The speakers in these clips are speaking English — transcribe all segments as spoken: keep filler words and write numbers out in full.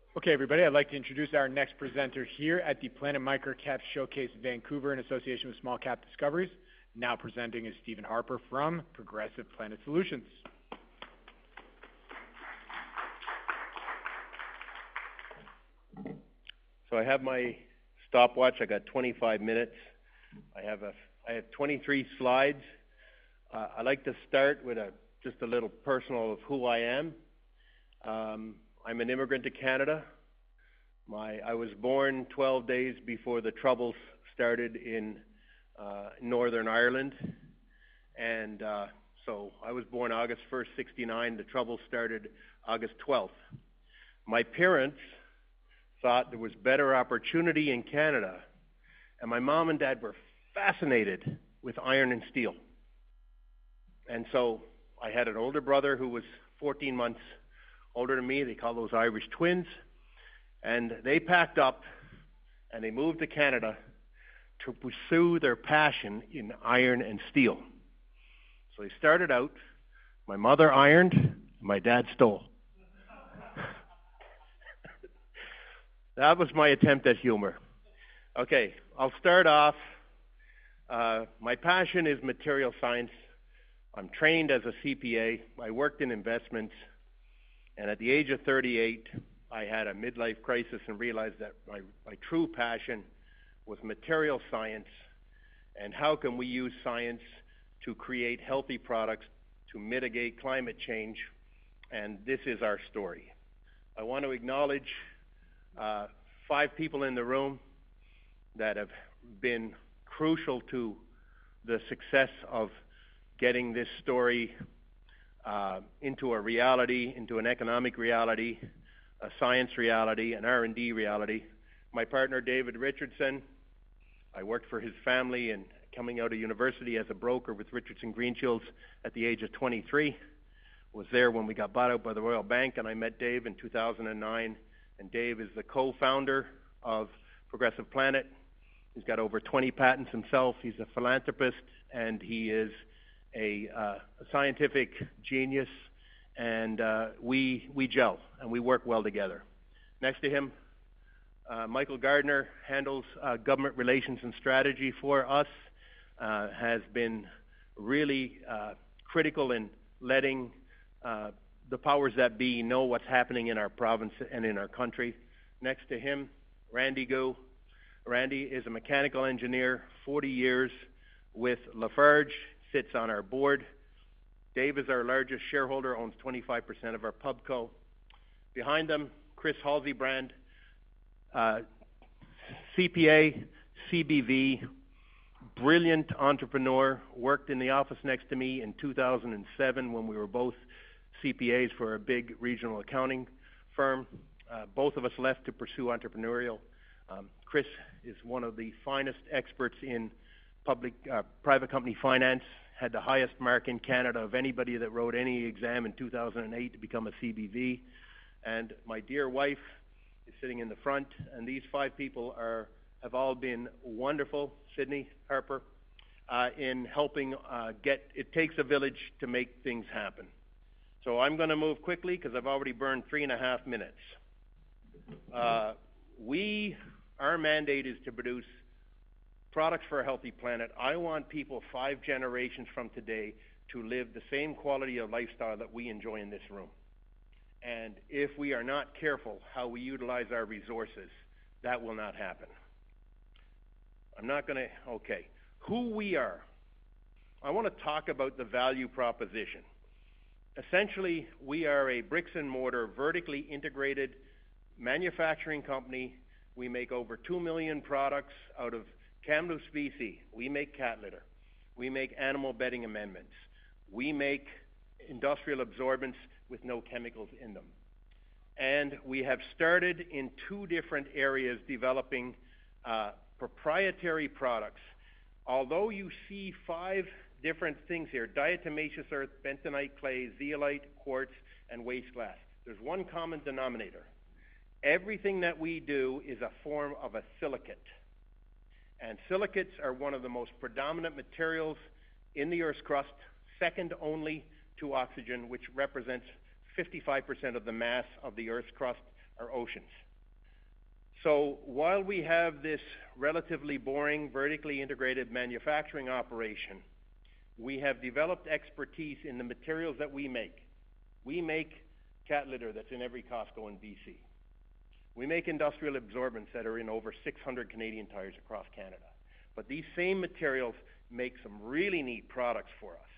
Okay, everybody, I'd like to introduce our next presenter here at the Planet Microcap Showcase Vancouver in association with Small Cap Discoveries. Now presenting is Stephen Harper from Progressive Planet Solutions. So I have my stopwatch. I got twenty-five minutes. I have a I have twenty-three slides. Uh, I like to start with a just a little personal of who I am. Um, I'm an immigrant to Canada. My I was born twelve days before the Troubles started in uh, Northern Ireland, and uh, so I was born August first, sixty-nine. The Troubles started August twelfth. My parents thought there was better opportunity in Canada, and my mom and dad were fascinated with iron and steel. And so I had an older brother who was fourteen months older than me. They call those Irish twins. And they packed up and they moved to Canada to pursue their passion in iron and steel. So they started out, my mother ironed, my dad stole. That was my attempt at humor. Okay, I'll start off. Uh, my passion is material science. I'm trained as a C P A. I worked in investments. And at the age of thirty-eight, I had a midlife crisis and realized that my, my true passion was material science and how can we use science to create healthy products to mitigate climate change. And this is our story. I want to acknowledge uh, five people in the room that have been crucial to the success of getting this story uh, into a reality, into an economic reality, a science reality, an R and D reality. My partner, David Richardson, I worked for his family and coming out of university as a broker with Richardson Greenshields at the age of twenty-three. Was there when we got bought out by the Royal Bank, and I met Dave in two thousand nine. And Dave is the co-founder of Progressive Planet. He's got over twenty patents himself. He's a philanthropist, and he is a, uh, a scientific genius, and uh, we, we gel, and we work well together. Next to him, uh, Michael Gardner handles uh, government relations and strategy for us, uh, has been really uh, critical in letting uh, the powers that be know what's happening in our province and in our country. Next to him, Randy Gu. Randy is a mechanical engineer, forty years with Lafarge, sits on our board. Dave is our largest shareholder, owns twenty-five percent of our Pubco. Behind them, Chris Halseybrand, uh, C P A, C B V, brilliant entrepreneur, worked in the office next to me in two thousand seven when we were both C P As for a big regional accounting firm. Uh, both of us left to pursue entrepreneurial. Um, Chris is one of the finest experts in public, uh, private company finance, had the highest mark in Canada of anybody that wrote any exam in two thousand eight to become a C B V. And my dear wife is sitting in the front, and these five people are have all been wonderful, Sydney Harper, uh, in helping uh, get, it takes a village to make things happen. So I'm going to move quickly because I've already burned three and a half minutes. Uh, we, our mandate is to produce products for a healthy planet. I want people five generations from today to live the same quality of lifestyle that we enjoy in this room. And if we are not careful how we utilize our resources, that will not happen. I'm not going to, okay. Who we are. I want to talk about the value proposition. Essentially, we are a bricks and mortar, vertically integrated manufacturing company. We make over two million products out of Kamloops, B C. We make cat litter. We make animal bedding amendments. We make industrial absorbents with no chemicals in them. And we have started in two different areas developing uh, proprietary products. Although you see five different things here, diatomaceous earth, bentonite clay, zeolite, quartz, and waste glass, there's one common denominator. Everything that we do is a form of a silicate. And silicates are one of the most predominant materials in the Earth's crust, second only to oxygen, which represents fifty-five percent of the mass of the Earth's crust our oceans. So while we have this relatively boring, vertically integrated manufacturing operation, we have developed expertise in the materials that we make. We make cat litter that's in every Costco in B C. We make industrial absorbents that are in over six hundred Canadian Tires across Canada. But these same materials make some really neat products for us.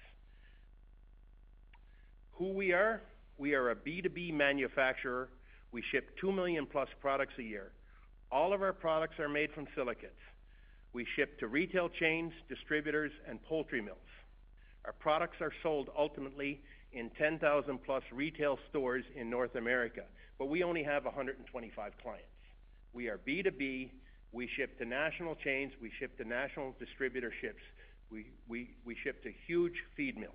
Who we are? We are a B two B manufacturer. We ship two million plus products a year. All of our products are made from silicates. We ship to retail chains, distributors, and poultry mills. Our products are sold ultimately in ten thousand plus retail stores in North America, but we only have one hundred twenty-five clients. We are B two B. We ship to national chains. We ship to national distributorships. We, we, we ship to huge feed mills.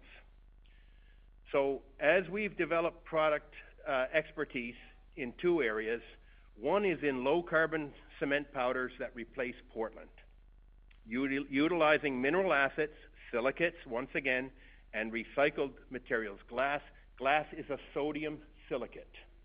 So as we've developed product uh, expertise in two areas, one is in low-carbon cement powders that replace Portland, Util utilizing mineral assets, silicates, once again, and recycled materials. Glass, glass is a sodium silicate.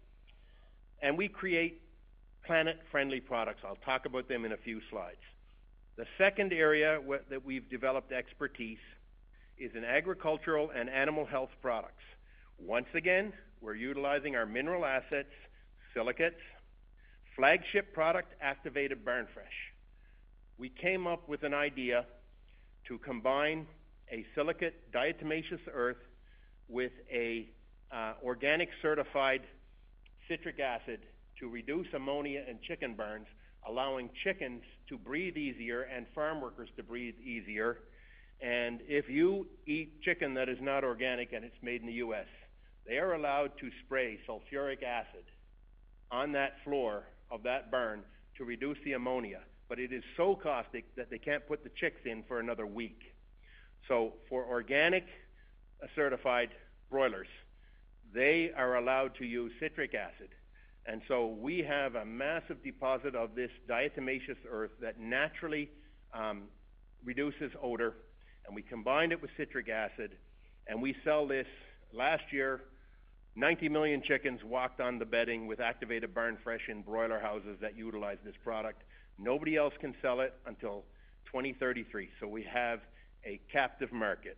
And we create planet-friendly products. I'll talk about them in a few slides. The second area that we've developed expertise is in agricultural and animal health products. Once again, we're utilizing our mineral assets, silicates, flagship product, Activated Barn Fresh. We came up with an idea to combine a silicate diatomaceous earth with a uh, organic certified citric acid to reduce ammonia in chicken barns, allowing chickens to breathe easier and farm workers to breathe easier. And if you eat chicken that is not organic and it's made in the U S, they are allowed to spray sulfuric acid on that floor of that barn to reduce the ammonia. But it is so caustic that they can't put the chicks in for another week. So for organic uh, certified broilers, they are allowed to use citric acid. And so we have a massive deposit of this diatomaceous earth that naturally um, reduces odor, and we combine it with citric acid, and we sell this. Last year, ninety million chickens walked on the bedding with Activated Barn Fresh in broiler houses that utilize this product. Nobody else can sell it until twenty thirty-three, so we have a captive market.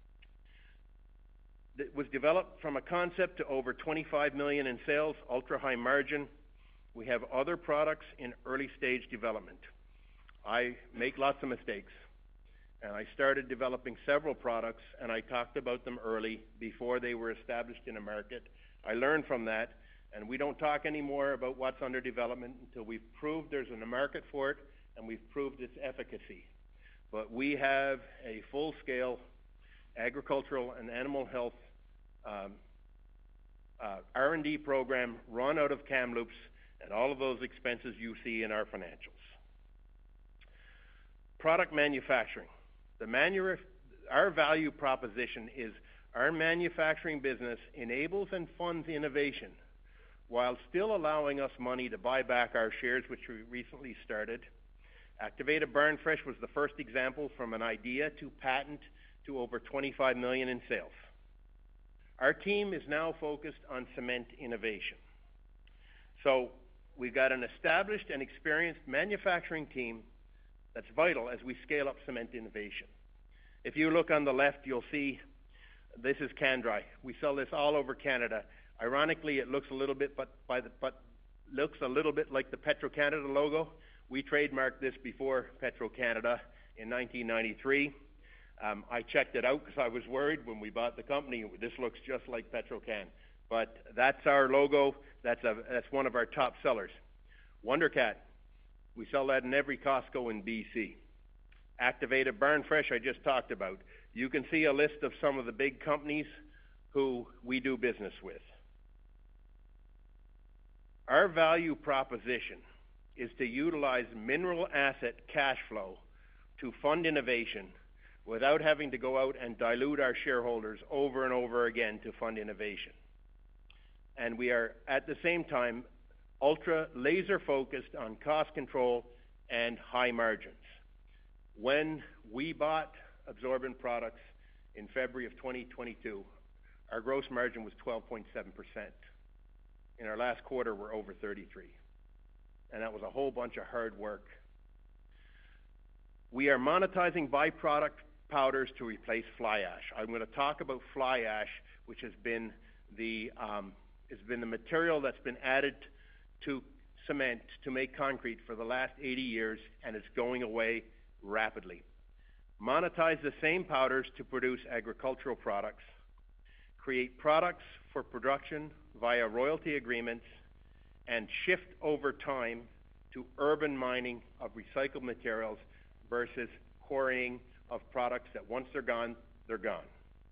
It was developed from a concept to over twenty-five million in sales, ultra high margin. We have other products in early stage development. I make lots of mistakes, and I started developing several products, and I talked about them early before they were established in a market. I learned from that, and we don't talk anymore about what's under development until we've proved there's a market for it and we've proved its efficacy. But we have a full-scale agricultural and animal health um, uh, R and D program run out of Kamloops, and all of those expenses you see in our financials. Product manufacturing. The manu our value proposition is our manufacturing business enables and funds innovation while still allowing us money to buy back our shares, which we recently started. Activated Barn Fresh was the first example from an idea to patent to over twenty-five million in sales. Our team is now focused on cement innovation. So we've got an established and experienced manufacturing team that's vital as we scale up cement innovation. If you look on the left, you'll see this is Can-Dry. We sell this all over Canada. Ironically, it looks a little bit, but, by the, but looks a little bit like the Petro-Canada logo. We trademarked this before Petro-Canada in nineteen ninety-three. Um, I checked it out because I was worried when we bought the company. This looks just like Petro-Can. But that's our logo. That's, a, that's one of our top sellers. WonderCat. We sell that in every Costco in B C. Activated Barn Fresh, I just talked about. You can see a list of some of the big companies who we do business with. Our value proposition is to utilize mineral asset cash flow to fund innovation without having to go out and dilute our shareholders over and over again to fund innovation. And we are, at the same time, ultra laser focused on cost control and high margins. When we bought Absorbent Products in February of twenty twenty-two, our gross margin was twelve point seven percent. in our last quarter were over thirty-three. And that was a whole bunch of hard work. We are monetizing byproduct powders to replace fly ash. I'm going to talk about fly ash, which has been the, um, has been the material that's been added to cement to make concrete for the last eighty years, and it's going away rapidly. Monetize the same powders to produce agricultural products. Create products for production via royalty agreements, and shift over time to urban mining of recycled materials versus quarrying of products that once they're gone, they're gone.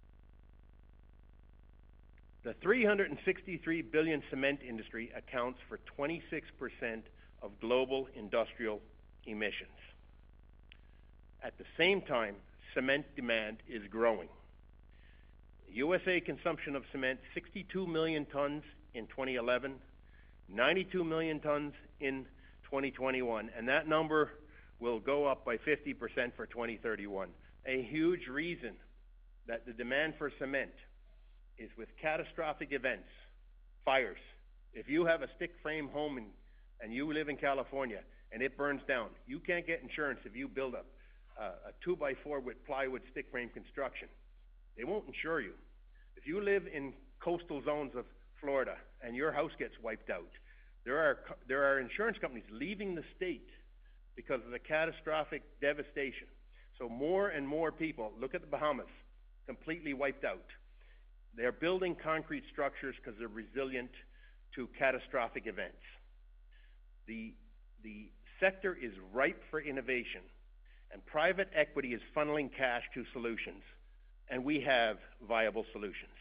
The three hundred sixty-three billion cement industry accounts for twenty-six percent of global industrial emissions. At the same time, cement demand is growing. U S A consumption of cement, sixty-two million tons in twenty eleven, ninety-two million tons in twenty twenty-one, and that number will go up by fifty percent for twenty thirty-one. A huge reason that the demand for cement is with catastrophic events, fires. If you have a stick frame home and, and you live in California and it burns down, you can't get insurance if you build a, a, a two by four with plywood stick frame construction. They won't insure you. If you live in coastal zones of Florida and your house gets wiped out, there are, there are insurance companies leaving the state because of the catastrophic devastation. So more and more people, look at the Bahamas, completely wiped out. They're building concrete structures because they're resilient to catastrophic events. The, the sector is ripe for innovation, and private equity is funneling cash to solutions, and we have viable solutions.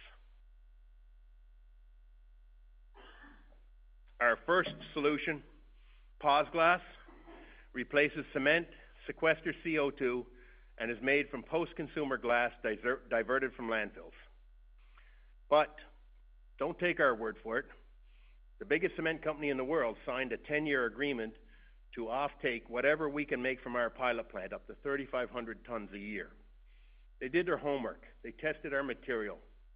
Our first solution, PosGlass, replaces cement, sequesters C O two, and is made from post-consumer glass diverted from landfills. But don't take our word for it. The biggest cement company in the world signed a ten-year agreement to offtake whatever we can make from our pilot plant, up to thirty-five hundred tons a year. They did their homework. They tested our material.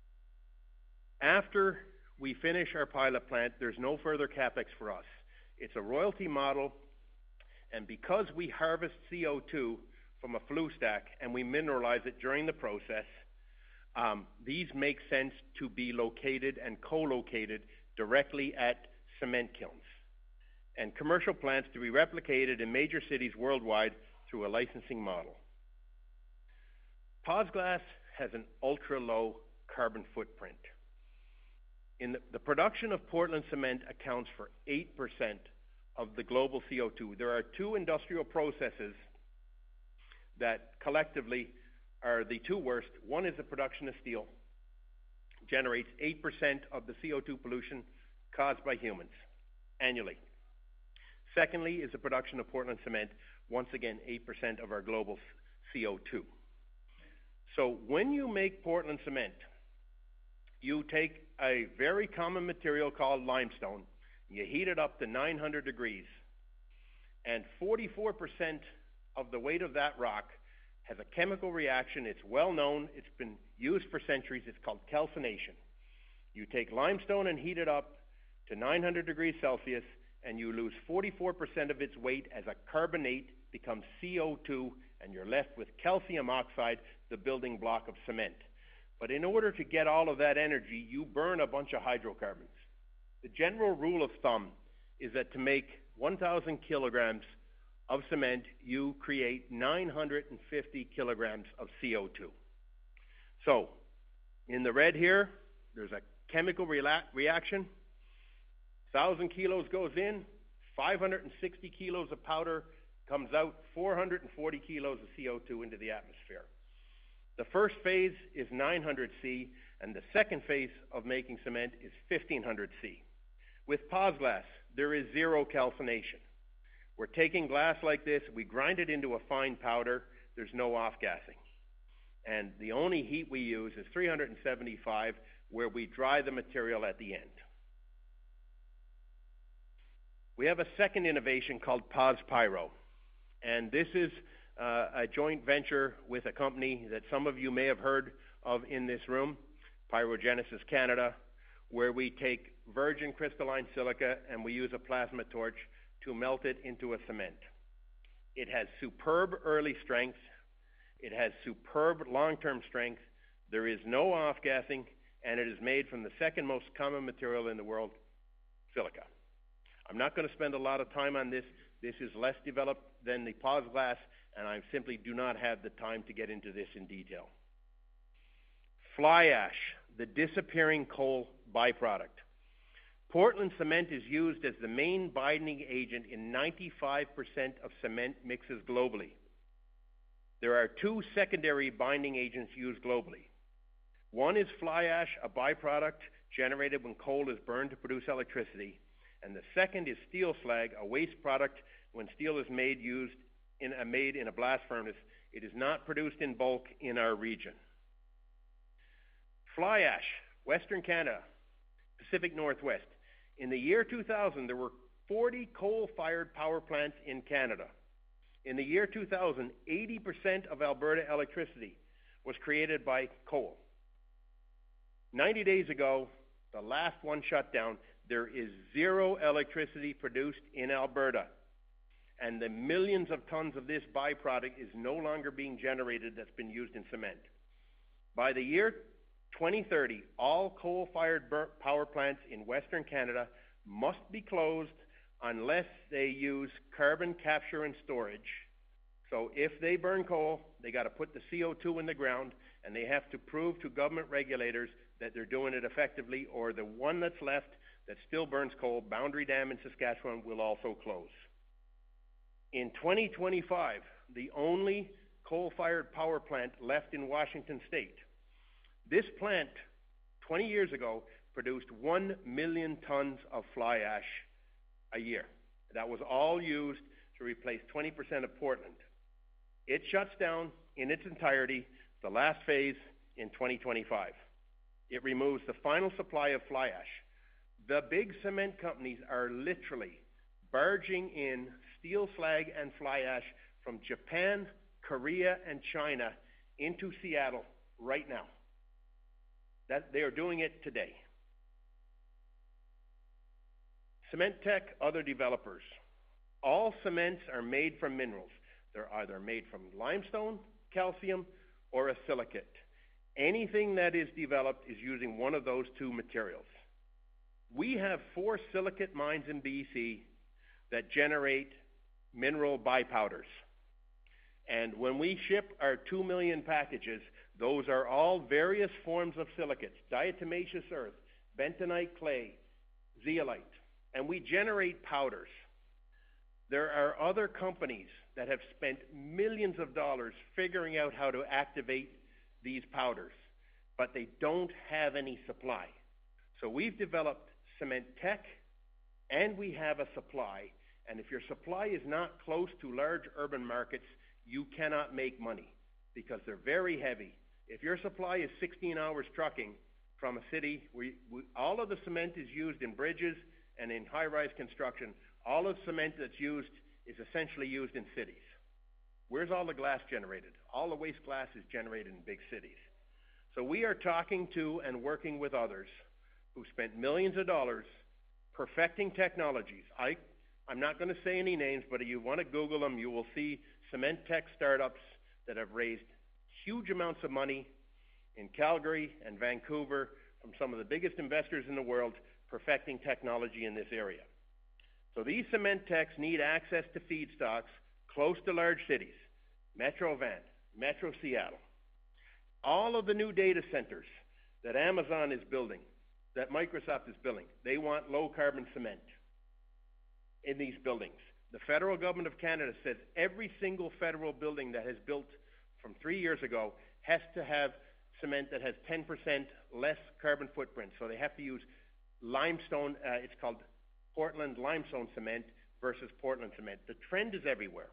After we finish our pilot plant, there's no further CapEx for us. It's a royalty model, and because we harvest C O two from a flue stack and we mineralize it during the process, um, these make sense to be located and co-located directly at cement kilns, and commercial plants to be replicated in major cities worldwide through a licensing model. PosGlass has an ultra-low carbon footprint. In the, the production of Portland cement accounts for eight percent of the global C O two. There are two industrial processes that collectively are the two worst. One is the production of steel, generates eight percent of the C O two pollution caused by humans annually. Secondly is the production of Portland cement, once again eight percent of our global C O two. So when you make Portland cement, you take a very common material called limestone, you heat it up to nine hundred degrees, and forty-four percent of the weight of that rock has a chemical reaction. It's well known. It's been used for centuries. It's called calcination. You take limestone and heat it up to nine hundred degrees Celsius, and you lose forty-four percent of its weight as a carbonate becomes C O two, and you're left with calcium oxide, the building block of cement. But in order to get all of that energy, you burn a bunch of hydrocarbons. The general rule of thumb is that to make one thousand kilograms of cement, you create nine hundred fifty kilograms of C O two. So, in the red here, there's a chemical rela- reaction. one thousand kilos goes in, five hundred sixty kilos of powder comes out, four hundred forty kilos of C O two into the atmosphere. The first phase is nine hundred C, and the second phase of making cement is fifteen hundred C. With PosGlass, there is zero calcination. We're taking glass like this, we grind it into a fine powder, there's no off-gassing. And the only heat we use is three hundred seventy-five, where we dry the material at the end. We have a second innovation called PosPyro, and this is uh, a joint venture with a company that some of you may have heard of in this room, Pyrogenesis Canada, where we take virgin crystalline silica, and we use a plasma torch to melt it into a cement. It has superb early strength. It has superb long-term strength. There is no off-gassing, and it is made from the second most common material in the world, silica. I'm not going to spend a lot of time on this. This is less developed than the pause glass, and I simply do not have the time to get into this in detail. Fly ash, the disappearing coal byproduct. Portland cement is used as the main binding agent in ninety-five percent of cement mixes globally. There are two secondary binding agents used globally. One is fly ash, a byproduct generated when coal is burned to produce electricity, and the second is steel slag, a waste product when steel is made, used in a, made in a blast furnace. It is not produced in bulk in our region. Fly ash, Western Canada, Pacific Northwest. In the year two thousand, there were forty coal-fired power plants in Canada. In the year two thousand, eighty percent of Alberta electricity was created by coal. ninety days ago, the last one shut down. There is zero electricity produced in Alberta, and the millions of tons of this byproduct is no longer being generated that's been used in cement. By the year twenty thirty, all coal-fired power plants in Western Canada must be closed unless they use carbon capture and storage. So if they burn coal, they got to put the C O two in the ground, and they have to prove to government regulators that they're doing it effectively, or the one that's left that still burns coal, Boundary Dam in Saskatchewan, will also close. In twenty twenty-five, the only coal-fired power plant left in Washington state, this plant, twenty years ago, produced one million tons of fly ash a year. That was all used to replace twenty percent of Portland. It shuts down in its entirety, the last phase, in twenty twenty-five. It removes the final supply of fly ash. The big cement companies are literally barging in steel slag and fly ash from Japan, Korea, and China into Seattle right now. That they are doing it today. CementTech, other developers. All cements are made from minerals. They're either made from limestone, calcium, or a silicate. Anything that is developed is using one of those two materials. We have four silicate mines in B C that generate mineral bipowders. And when we ship our two million packages, those are all various forms of silicates: diatomaceous earth, bentonite clay, zeolite, and we generate powders. There are other companies that have spent millions of dollars figuring out how to activate these powders, but they don't have any supply. So we've developed CementTech, and we have a supply, and if your supply is not close to large urban markets, you cannot make money because they're very heavy. If your supply is sixteen hours trucking from a city, we, we, all of the cement is used in bridges and in high-rise construction. All of the cement that's used is essentially used in cities. Where's all the glass generated? All the waste glass is generated in big cities. So we are talking to and working with others who spent millions of dollars perfecting technologies. I, I'm not going to say any names, but if you want to Google them, you will see CementTech startups that have raised huge amounts of money in Calgary and Vancouver from some of the biggest investors in the world perfecting technology in this area. So these CementTechs need access to feedstocks close to large cities, Metro Van, Metro Seattle. All of the new data centers that Amazon is building, that Microsoft is building, they want low-carbon cement in these buildings. The federal government of Canada says every single federal building that has built from three years ago has to have cement that has ten percent less carbon footprint. So they have to use limestone, uh, it's called Portland limestone cement versus Portland cement. The trend is everywhere.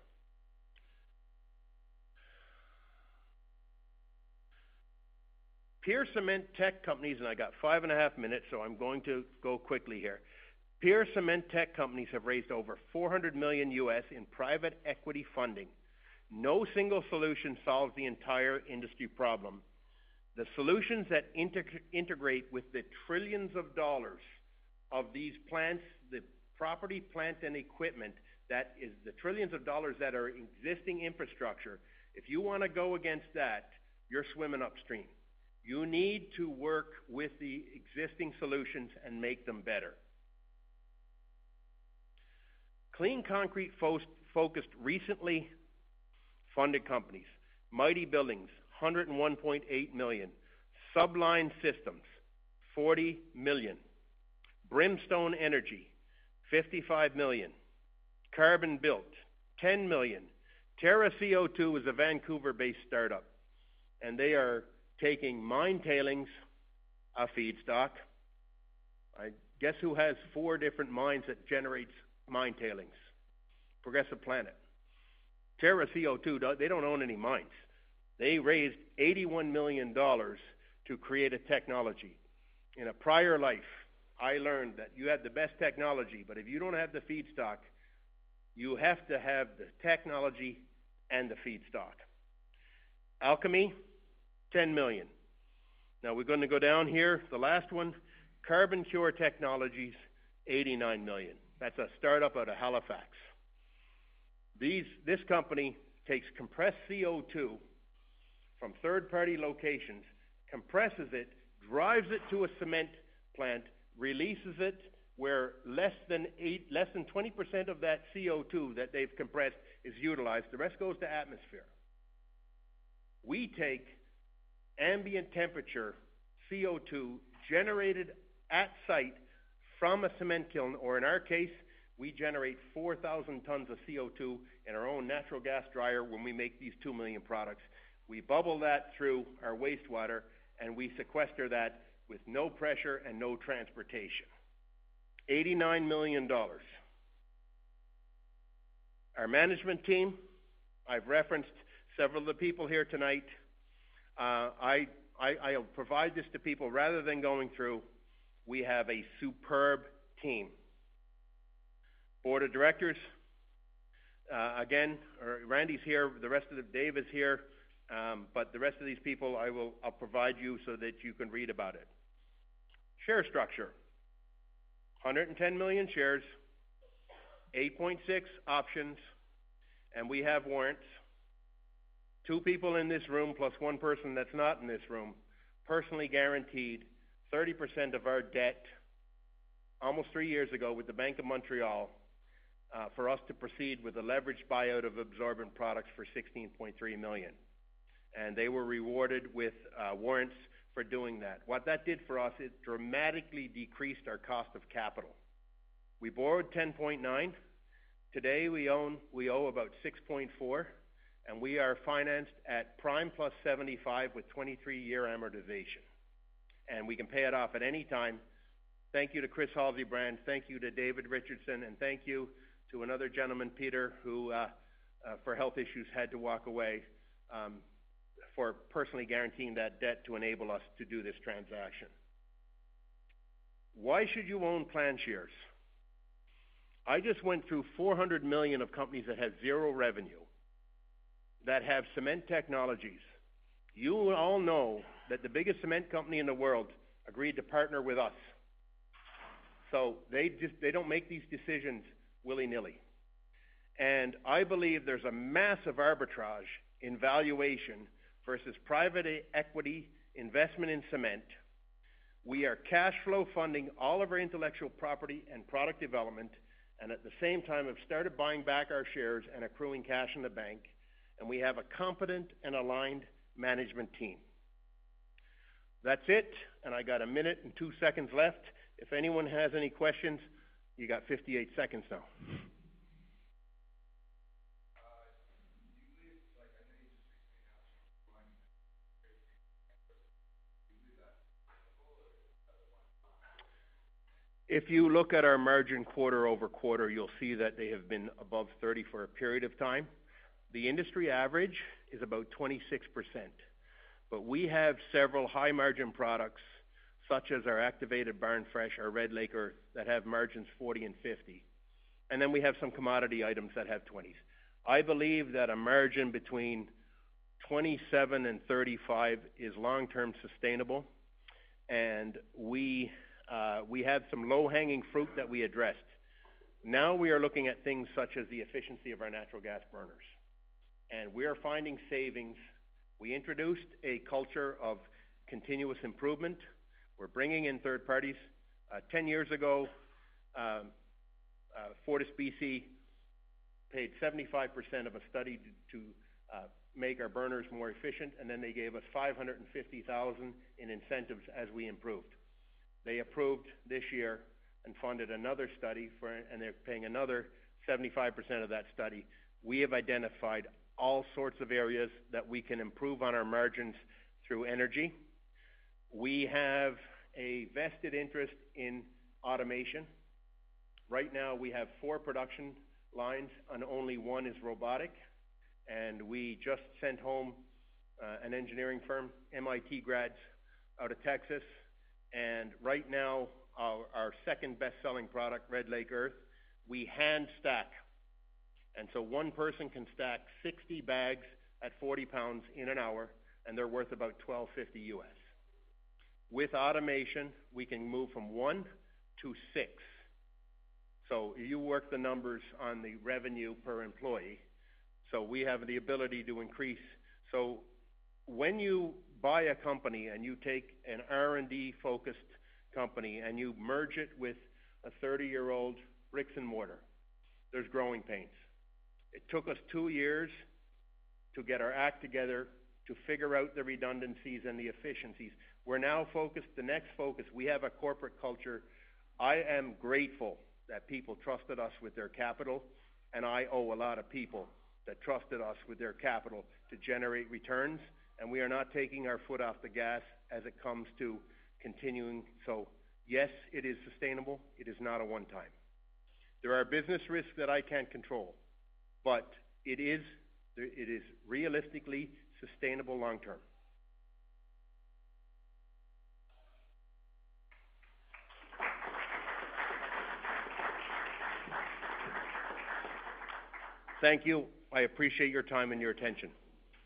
Peer cement tech companies, and I got five and a half minutes, so I'm going to go quickly here. Peer cement tech companies have raised over four hundred million U S in private equity funding. No single solution solves the entire industry problem. The solutions that integ- integrate with the trillions of dollars of these plants, the property, plant, and equipment that is the trillions of dollars that are existing infrastructure, if you want to go against that, you're swimming upstream. You need to work with the existing solutions and make them better. Clean Concrete fo- focused recently funded companies. Mighty Buildings, one hundred one point eight million dollars. Subline Systems, forty million dollars. Brimstone Energy, fifty-five million dollars. Carbon Built, ten million dollars. Terra C O two is a Vancouver-based startup, and they are taking mine tailings, a feedstock. I guess who has four different mines that generates mine tailings? Progressive Planet. Terra C O two, they don't own any mines. They raised eighty-one million dollars to create a technology. In a prior life, I learned that you have the best technology, but if you don't have the feedstock, you have to have the technology and the feedstock. Alchemy, ten million dollars. Now we're going to go down here. The last one, Carbon Cure Technologies, eighty-nine million dollars. That's a startup out of Halifax. These, this company takes compressed C O two from third-party locations, compresses it, drives it to a cement plant, releases it where less than eight, less than twenty percent of that C O two that they've compressed is utilized. The rest goes to atmosphere. We take ambient temperature C O two generated at site from a cement kiln, or in our case, we generate four thousand tons of C O two in our own natural gas dryer when we make these two million products. We bubble that through our wastewater, and we sequester that with no pressure and no transportation. eighty-nine million dollars. Our management team, I've referenced several of the people here tonight. Uh, I, I, I'll provide this to people rather than going through. We have a superb team. Board of Directors, uh, again, or Randy's here, the rest of the, Dave is here, um, but the rest of these people I will, I'll provide you so that you can read about it. Share structure, one hundred ten million shares, eight point six options, and we have warrants. Two people in this room plus one person that's not in this room, personally guaranteed thirty percent of our debt almost three years ago with the Bank of Montreal uh, for us to proceed with a leveraged buyout of absorbent products for sixteen point three million dollars. And they were rewarded with uh, warrants for doing that. What that did for us, it dramatically decreased our cost of capital. We borrowed ten point nine. Today we own we owe about six point four, and we are financed at prime plus seventy-five with twenty-three year amortization. And we can pay it off at any time. Thank you to Chris Halsey-Brand, thank you to David Richardson, and thank you to another gentleman, Peter, who uh, uh, for health issues had to walk away, um, for personally guaranteeing that debt to enable us to do this transaction. Why should you own Plan shares? I just went through four hundred million of companies that have zero revenue, that have cement technologies. You all know that the biggest cement company in the world agreed to partner with us. So they just, they don't make these decisions willy-nilly. And I believe there's a massive arbitrage in valuation versus private equity investment in cement. We are cash flow funding all of our intellectual property and product development, and at the same time have started buying back our shares and accruing cash in the bank, and we have a competent and aligned management team. That's it, and I got a minute and two seconds left. If anyone has any questions, you got fifty-eight seconds now. If you look at our margin quarter over quarter, you'll see that they have been above thirty for a period of time. The industry average is about twenty-six percent. But we have several high margin products, such as our activated Barn Fresh, our Red Lake Earth, that have margins forty and fifty. And then we have some commodity items that have twenties. I believe that a margin between twenty-seven and thirty-five is long-term sustainable. And we Uh, we had some low-hanging fruit that we addressed. Now we are looking at things such as the efficiency of our natural gas burners. And we are finding savings. We introduced a culture of continuous improvement. We're bringing in third parties. Uh, ten years ago, um, uh, FortisBC paid seventy-five percent of a study to, to uh, make our burners more efficient, and then they gave us five hundred fifty thousand dollars in incentives as we improved. They approved this year and funded another study, for, and they're paying another seventy-five percent of that study. We have identified all sorts of areas that we can improve on our margins through energy. We have a vested interest in automation. Right now we have four production lines and only one is robotic. And we just sent home uh, an engineering firm, M I T grads out of Texas. And right now our, our second best-selling product, Red Lake Earth, we hand stack. And so one person can stack sixty bags at forty pounds in an hour, and they're worth about twelve fifty U S. With automation, we can move from one to six. So you work the numbers on the revenue per employee. So we have the ability to increase. So when you buy a company and you take an R and D focused company and you merge it with a thirty-year-old bricks and mortar, there's growing pains. It took us two years to get our act together, to figure out the redundancies and the efficiencies. We're now focused, the next focus, we have a corporate culture. I am grateful that people trusted us with their capital, and I owe a lot of people that trusted us with their capital to generate returns, and we are not taking our foot off the gas as it comes to continuing. So yes, it is sustainable. It is not a one-time. There are business risks that I can't control, but it is, it is realistically sustainable long-term. Thank you. I appreciate your time and your attention.